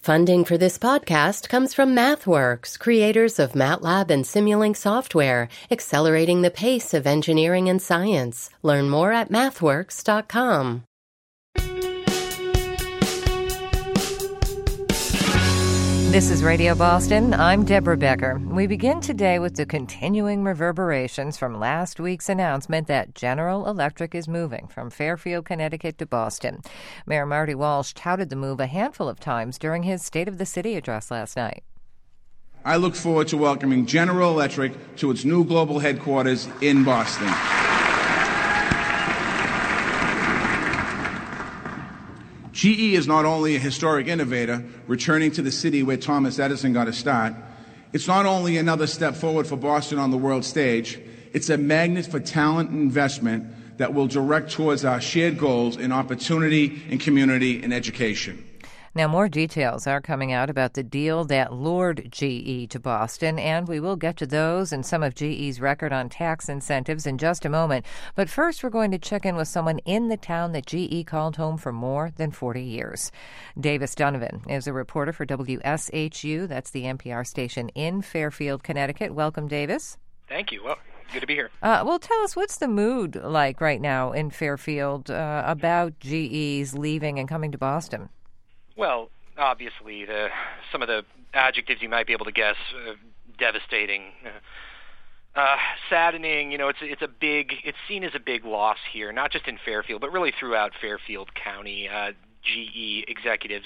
Funding for this podcast comes from MathWorks, creators of MATLAB and Simulink software, accelerating the pace of engineering and science. Learn more at mathworks.com. This is Radio Boston. I'm Deborah Becker. We begin today with the continuing reverberations from last week's announcement that General Electric is moving from Fairfield, Connecticut to Boston. Mayor Marty Walsh touted the move a handful of times during his State of the City address last night. I look forward to welcoming General Electric to its new global headquarters in Boston. GE is not only a historic innovator, returning to the city where Thomas Edison got his start. It's not only another step forward for Boston on the world stage, it's a magnet for talent and investment that will direct towards our shared goals in opportunity, in community, and education. Now, more details are coming out about the deal that lured GE to Boston, and we will get to those and some of GE's record on tax incentives in just a moment. But first, we're going to check in with someone in the town that GE called home for more than 40 years. Davis Donovan is a reporter for WSHU. That's the NPR station in Fairfield, Connecticut. Welcome, Davis. Thank you. Well, good to be here. Well, tell us, what's the mood like right now in Fairfield about GE's leaving and coming to Boston? Well, obviously, some of the adjectives you might be able to guess: devastating, saddening. You know, it's seen as a big loss here, not just in Fairfield, but really throughout Fairfield County. GE executives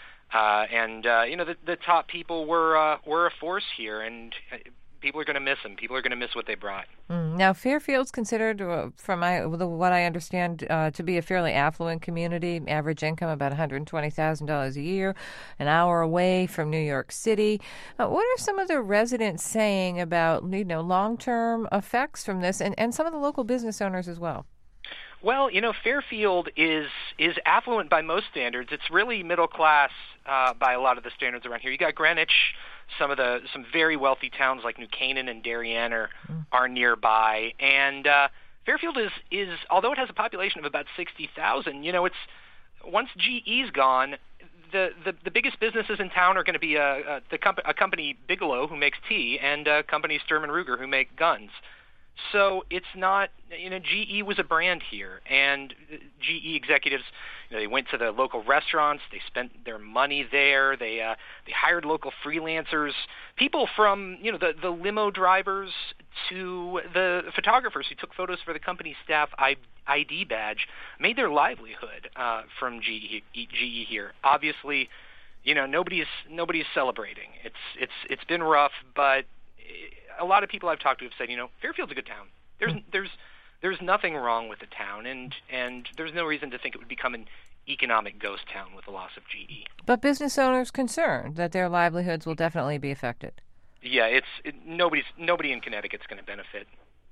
and the top people were a force here, and people are going to miss them. People are going to miss what they brought. Now, Fairfield's considered, from what I understand, to be a fairly affluent community. Average income about $120,000 a year, an hour away from New York City. What are some of the residents saying about long-term effects from this, and some of the local business owners as well? Well, Fairfield is affluent by most standards. It's really middle class by a lot of the standards around here. You got Greenwich, some very wealthy towns like New Canaan and Darien are nearby, and Fairfield is although it has a population of about 60,000. It's once GE's gone, the biggest businesses in town are going to be a company Bigelow, who makes tea, and a company Sturm & Ruger, who make guns. So it's not, GE was a brand here, and GE executives, they went to the local restaurants, they spent their money there, they hired local freelancers, people from, the limo drivers to the photographers who took photos for the company's staff ID badge, made their livelihood from GE here. Obviously, nobody's celebrating. It's been rough, but a lot of people I've talked to have said, Fairfield's a good town. There's nothing wrong with the town, and there's no reason to think it would become an economic ghost town with the loss of GE. But business owners concerned that their livelihoods will definitely be affected. Yeah, nobody in Connecticut's going to benefit.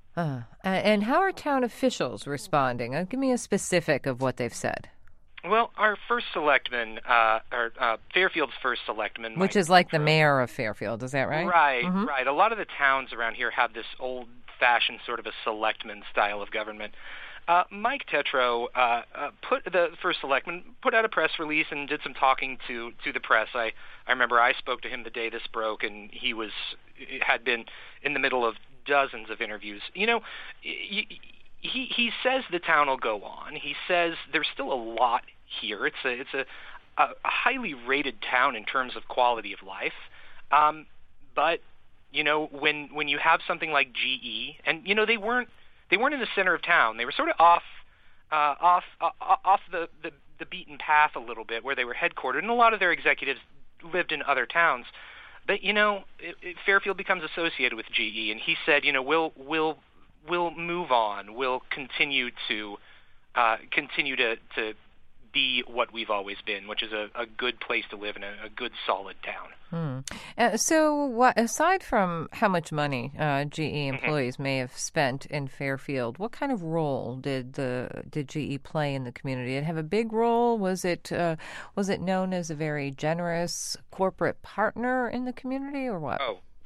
And how are town officials responding? Give me a specific of what they've said. Well, our first selectman, Fairfield's first selectman, which is like the mayor of Fairfield, is that right? Right, right. A lot of the towns around here have this old-fashioned sort of a selectman style of government. Mike Tetreault, the first selectman, put out a press release and did some talking to the press. I remember I spoke to him the day this broke, and he had been in the middle of dozens of interviews. He says the town will go on. He says there's still a lot here. It's a highly rated town in terms of quality of life. But when you have something like GE, and they weren't in the center of town. They were sort of off the beaten path a little bit, where they were headquartered, and a lot of their executives lived in other towns. But Fairfield becomes associated with GE, and he said, we'll move on. We'll continue to be what we've always been, which is a good place to live in a good, solid town. So aside from how much money GE employees may have spent in Fairfield, what kind of role did GE play in the community? Did it have a big role? Was it known as a very generous corporate partner in the community, or what?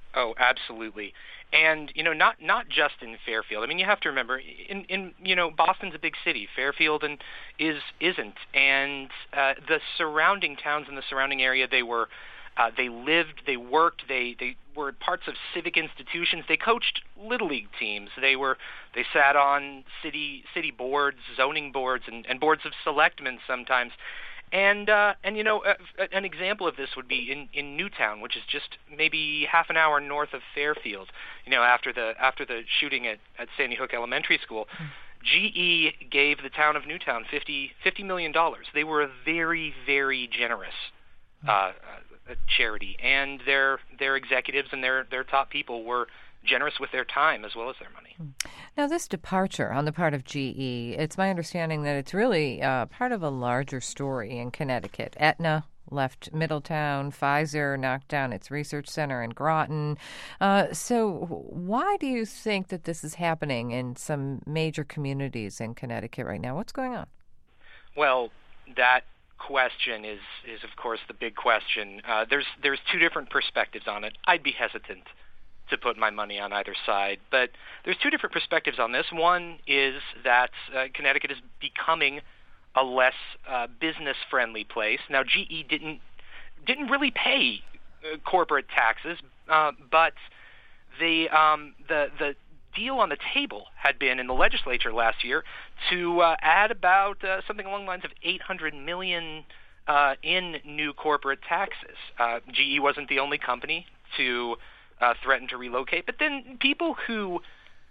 Oh, absolutely. And, not just in Fairfield. I mean, you have to remember, in Boston's a big city. Fairfield isn't. And the surrounding towns in the surrounding area, they lived, they worked, they were parts of civic institutions. They coached Little League teams. They sat on city boards, zoning boards, and boards of selectmen sometimes. And an example of this would be in Newtown, which is just maybe half an hour north of Fairfield. After the shooting at Sandy Hook Elementary School, GE gave the town of Newtown $50 million. They were a very, very generous charity, and their executives and their top people were generous with their time as well as their money. Now, this departure on the part of GE, it's my understanding that it's really part of a larger story in Connecticut. Aetna left Middletown. Pfizer knocked down its research center in Groton. So why do you think that this is happening in some major communities in Connecticut right now? What's going on? Well, that question is of course the big question. There's two different perspectives on it. I'd be hesitant to put my money on either side, but there's two different perspectives on this. One is that Connecticut is becoming a less business-friendly place. Now, GE didn't really pay corporate taxes, but the deal on the table had been in the legislature last year to add about something along the lines of $800 million in new corporate taxes. GE wasn't the only company to threaten to relocate, but then people who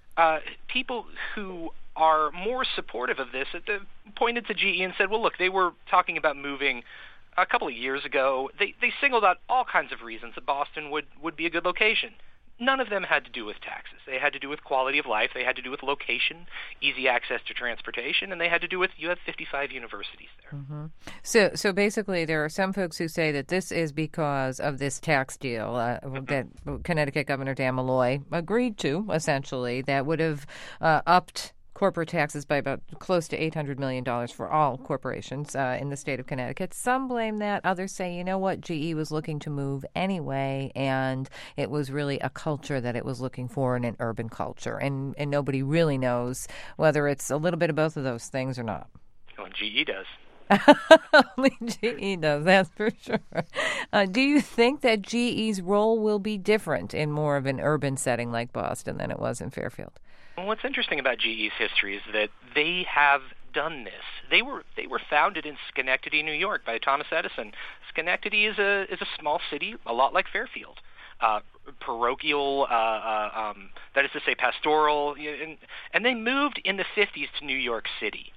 are more supportive of this pointed to GE and said, well, look, they were talking about moving a couple of years ago. They singled out all kinds of reasons that Boston would be a good location. None of them had to do with taxes. They had to do with quality of life. They had to do with location, easy access to transportation, and they had to do with you have 55 universities there. Mm-hmm. So basically, there are some folks who say that this is because of this tax deal that Connecticut Governor Dan Malloy agreed to, essentially, that would have upped corporate taxes by about close to $800 million for all corporations in the state of Connecticut. Some blame that. Others say, you know what, GE was looking to move anyway, and it was really a culture that it was looking for in an urban culture. And nobody really knows whether it's a little bit of both of those things or not. Well, GE does. Only GE does, that's for sure. Do you think that GE's role will be different in more of an urban setting like Boston than it was in Fairfield? Well, what's interesting about GE's history is that they have done this. They were founded in Schenectady, New York, by Thomas Edison. Schenectady is a small city, a lot like Fairfield, parochial, that is to say, pastoral, and they moved in the 50s to New York City.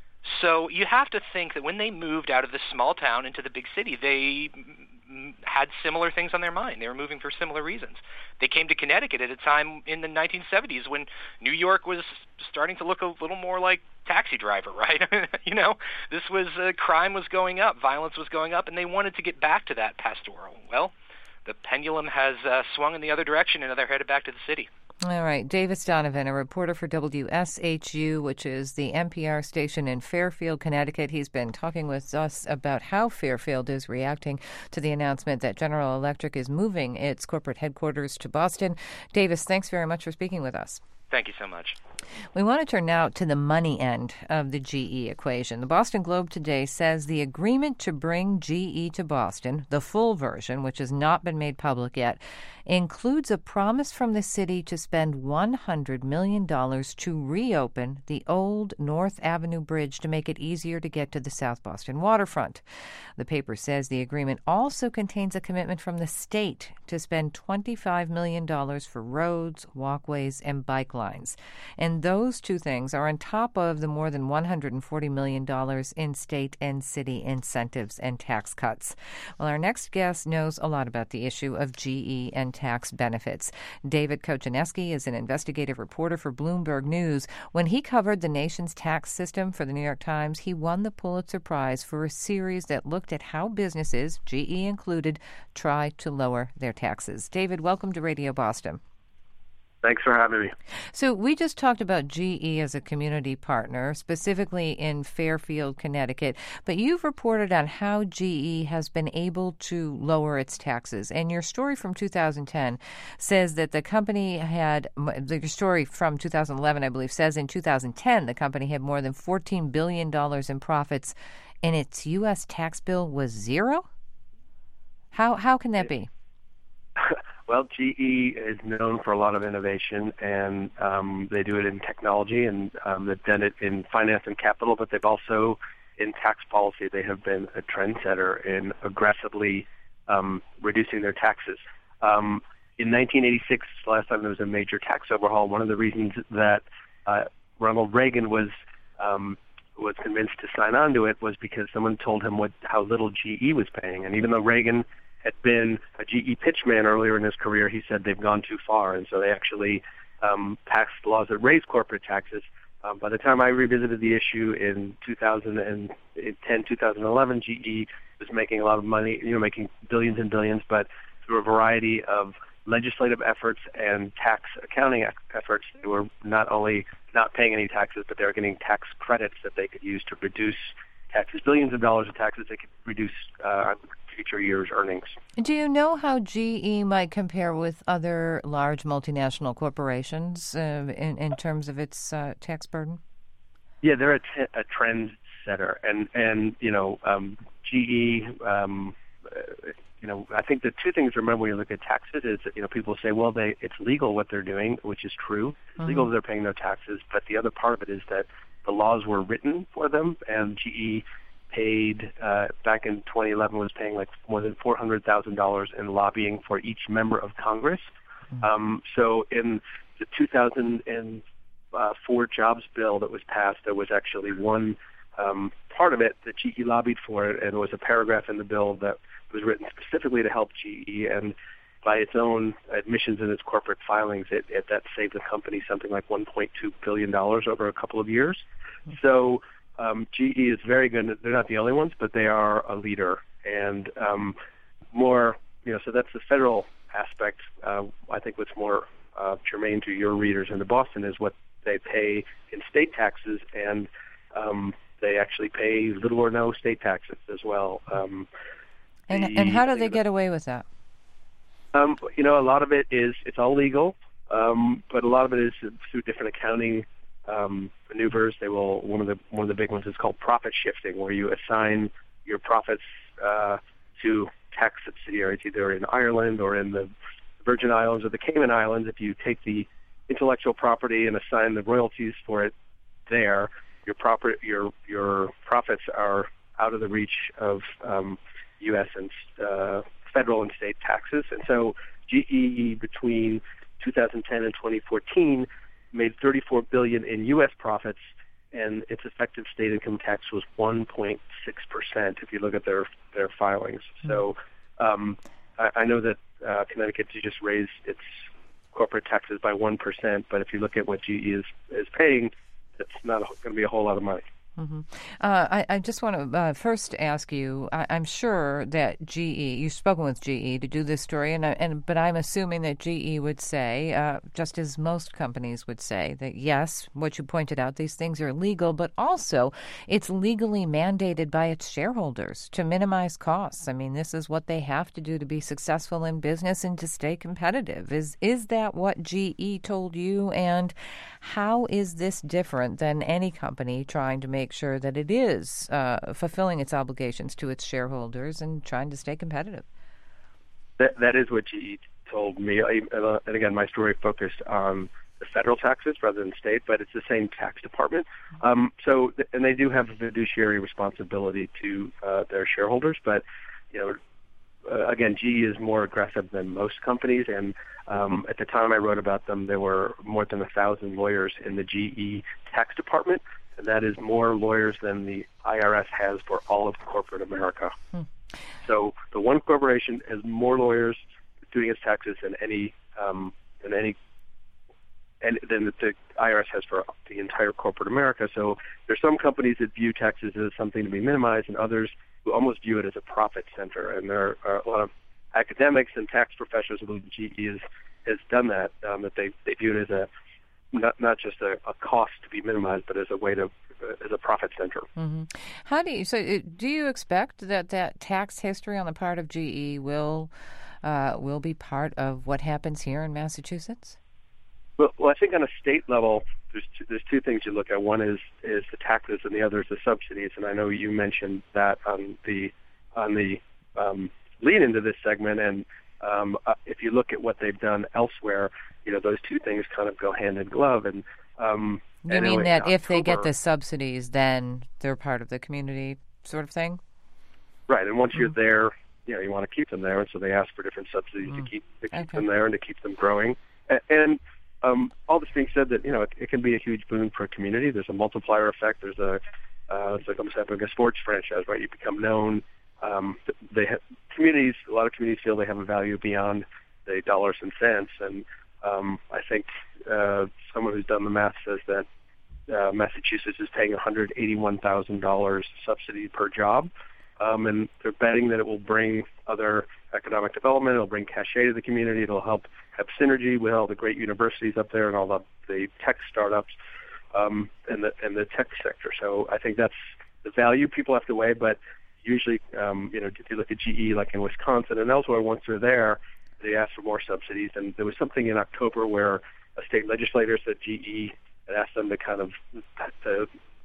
So you have to think that when they moved out of the small town into the big city, they had similar things on their mind. They were moving for similar reasons. They came to Connecticut at a time in the 1970s when New York was starting to look a little more like Taxi Driver, right? This was crime was going up, violence was going up, and they wanted to get back to that pastoral. Well, the pendulum has swung in the other direction, and they're headed back to the city. All right. Davis Donovan, a reporter for WSHU, which is the NPR station in Fairfield, Connecticut. He's been talking with us about how Fairfield is reacting to the announcement that General Electric is moving its corporate headquarters to Boston. Davis, thanks very much for speaking with us. Thank you so much. We want to turn now to the money end of the GE equation. The Boston Globe today says the agreement to bring GE to Boston, the full version, which has not been made public yet, includes a promise from the city to spend $100 million to reopen the old North Avenue Bridge to make it easier to get to the South Boston waterfront. The paper says the agreement also contains a commitment from the state to spend $25 million for roads, walkways, and bike lines. And those two things are on top of the more than $140 million in state and city incentives and tax cuts. Well, our next guest knows a lot about the issue of GE and tax benefits. David Kochaneski is an investigative reporter for Bloomberg News. When he covered the nation's tax system for the New York Times, he won the Pulitzer Prize for a series that looked at how businesses, GE included, try to lower their taxes. David, welcome to Radio Boston. Thanks for having me. So we just talked about GE as a community partner, specifically in Fairfield, Connecticut, but you've reported on how GE has been able to lower its taxes. And your story from 2010 says that the company your story from 2011, I believe, says in 2010 the company had more than $14 billion in profits and its U.S. tax bill was zero? How can that be? Well, GE is known for a lot of innovation, and they do it in technology, and they've done it in finance and capital, but they've also, in tax policy, they have been a trendsetter in aggressively reducing their taxes. In 1986, the last time there was a major tax overhaul, one of the reasons that Ronald Reagan was convinced to sign on to it was because someone told him how little GE was paying, and even though Reagan had been a GE pitchman earlier in his career, he said they've gone too far, and so they actually passed laws that raised corporate taxes. By the time I revisited the issue in 2010, 2011, GE was making a lot of money, making billions and billions, but through a variety of legislative efforts and tax accounting efforts, they were not only not paying any taxes, but they were getting tax credits that they could use to reduce taxes, billions of dollars of taxes they could reduce future years' earnings. Do you know how GE might compare with other large multinational corporations in terms of its tax burden? Yeah, they're a trend setter, and GE. I think the two things to remember when you look at taxes is that, people say, well, it's legal what they're doing, which is true. It's legal that they're paying no taxes, but the other part of it is that the laws were written for them, and GE paid, back in 2011, was paying like more than $400,000 in lobbying for each member of Congress. So in the 2004 jobs bill that was passed, there was actually one part of it that GE lobbied for, and it was a paragraph in the bill that was written specifically to help GE, and by its own admissions in its corporate filings, that saved the company something like $1.2 billion over a couple of years. So GE is very good. They're not the only ones, but they are a leader. And so that's the federal aspect. I think what's more germane to your readers in Boston is what they pay in state taxes, and they actually pay little or no state taxes as well. And how do they get away with that? A lot of it is, it's all legal, but a lot of it is through different accounting maneuvers. One of the big ones is called profit shifting, where you assign your profits to tax subsidiaries, either in Ireland or in the Virgin Islands or the Cayman Islands. If you take the intellectual property and assign the royalties for it there, your profits are out of the reach of U.S. and federal and state taxes. And so GE between 2010 and 2014 made $34 billion in U.S. profits, and its effective state income tax was 1.6% if you look at their filings. So I know that Connecticut just raised its corporate taxes by 1%, but if you look at what GE is paying, it's not going to be a whole lot of money. Mm-hmm. I just want to first ask you, I'm sure that GE, you've spoken with GE to do this story, but I'm assuming that GE would say, just as most companies would say, that yes, what you pointed out, these things are legal, but also it's legally mandated by its shareholders to minimize costs. I mean, this is what they have to do to be successful in business and to stay competitive. Is that what GE told you? And how is this different than any company trying to make sure that it is fulfilling its obligations to its shareholders and trying to stay competitive? That is what GE told me. And again, my story focused on the federal taxes rather than state, but it's the same tax department. And they do have a fiduciary responsibility to their shareholders, but again, GE is more aggressive than most companies, and at the time I wrote about them, there were more than 1,000 lawyers in the GE tax department, and that is more lawyers than the IRS has for all of corporate America. So the one corporation has more lawyers doing its taxes than the IRS has for the entire corporate America. So there's some companies that view taxes as something to be minimized, and others who almost view it as a profit center. And there are a lot of academics and tax professionals who believe GE has done that. That they view it as a not just a cost to be minimized, but as a way to as a profit center. Mm-hmm. How do you expect that tax history on the part of GE will be part of what happens here in Massachusetts? Well, I think on a state level, there's two things you look at. One is the taxes, and the other is the subsidies. And I know you mentioned that on the lead into this segment. And if you look at what they've done elsewhere, those two things kind of go hand in glove. And you mean that if they get the subsidies, then they're part of the community sort of thing? Right. And once you're there, you want to keep them there, and so they ask for different subsidies to keep them there and to keep them growing. And all this being said, that it can be a huge boon for a community. There's a multiplier effect. There's it's like almost having a sports franchise, right? You become known. A lot of communities feel they have a value beyond the dollars and cents, and I think someone who's done the math says that Massachusetts is paying $181,000 subsidy per job, and they're betting that it will bring other economic development. It'll bring cachet to the community. It'll help have synergy with all the great universities up there and all the tech startups and the tech sector. So I think that's the value people have to weigh. But usually, if you look at GE, like in Wisconsin and elsewhere, once they're there, they ask for more subsidies. And there was something in October where a state legislator said GE had asked them to kind of to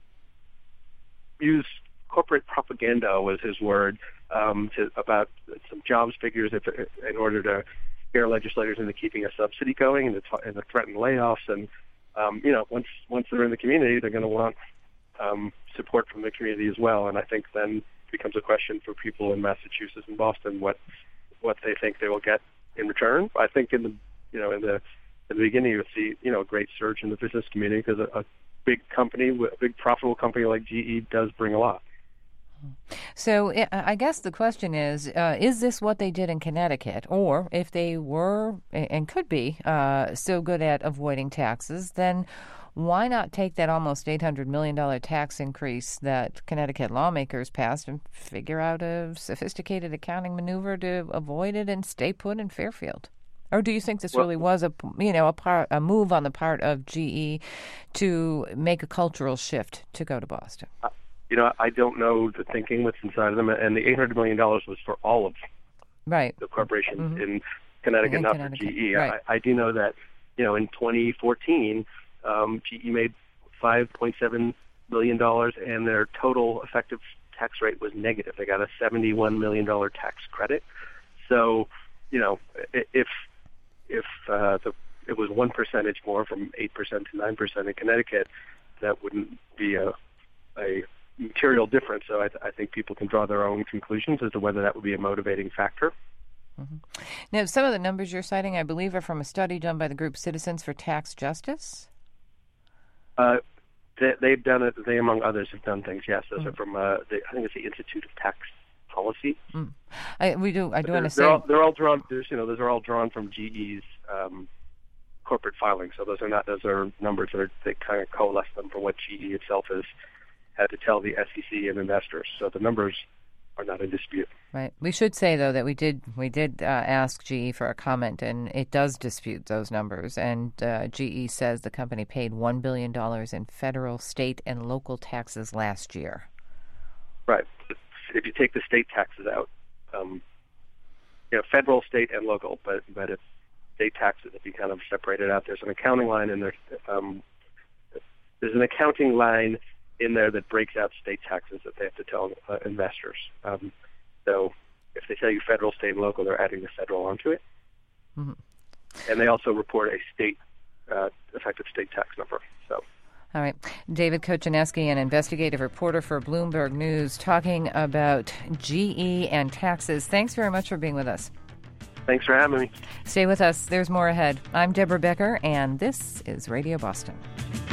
use corporate propaganda, was his word, about some jobs figures in order to scare legislators into keeping a subsidy going and to threaten layoffs. And once they're in the community, they're going to want support from the community as well. And I think then it becomes a question for people in Massachusetts and Boston what they think they will get in return. I think in the beginning you'll see a great surge in the business community because a big company, a big profitable company like GE does bring a lot. So I guess the question is this what they did in Connecticut? Or if they were and could be so good at avoiding taxes, then why not take that almost $800 million tax increase that Connecticut lawmakers passed and figure out a sophisticated accounting maneuver to avoid it and stay put in Fairfield? Or do you think this really was a move on the part of GE to make a cultural shift to go to Boston? I don't know the thinking that's inside of them, and the $800 million was for all of the corporations in Connecticut, not for GE. Right. I do know that, in 2014, GE made $5.7 million, and their total effective tax rate was negative. They got a $71 million tax credit. So, if it was 1 percentage more, from 8% to 9% in Connecticut, that wouldn't be a material difference. So I think people can draw their own conclusions as to whether that would be a motivating factor. Mm-hmm. Now, some of the numbers you're citing, I believe, are from a study done by the group Citizens for Tax Justice. They've done it. They, among others, have done things. Yes, those are from. I think it's the Institute of Tax Policy. I do want to say they're all drawn. Those are all drawn from GE's corporate filings. So those are numbers that kind of coalesce them from what GE itself has had to tell the SEC and investors. So the numbers are not in dispute. Right. We should say, though, that we did ask GE for a comment, and it does dispute those numbers. And GE says the company paid $1 billion in federal, state, and local taxes last year. Right. If you take the state taxes out, federal, state, and local, but if state taxes, if you kind of separate it out, there's an accounting line, and there's an accounting line in there that breaks out state taxes that they have to tell investors. So if they tell you federal, state, and local, they're adding the federal onto it. Mm-hmm. And they also report a state effective state tax number. So. All right. David Kochaneski, an investigative reporter for Bloomberg News, talking about GE and taxes. Thanks very much for being with us. Thanks for having me. Stay with us. There's more ahead. I'm Deborah Becker, and this is Radio Boston.